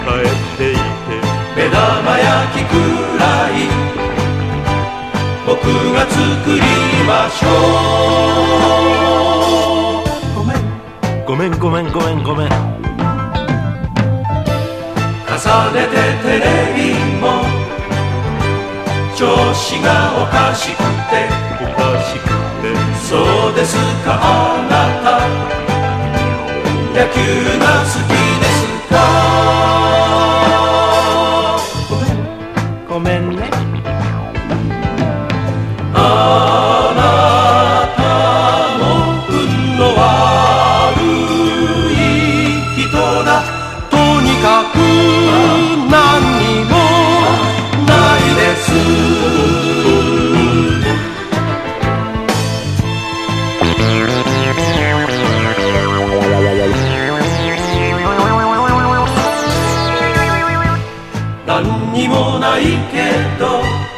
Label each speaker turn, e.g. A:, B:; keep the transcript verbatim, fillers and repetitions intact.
A: 帰っていて
B: 目玉焼きくらい僕が作りましょう。ごめん
A: ごめんごめんごめんごめん。
B: 重ねてテレビも調子がおかしくて
A: おかしくて
B: そうですかあなた野球が好きですか。
A: ごめんね。
B: あなたも運の悪い人だ。とにかく何にもないです。何にもないけど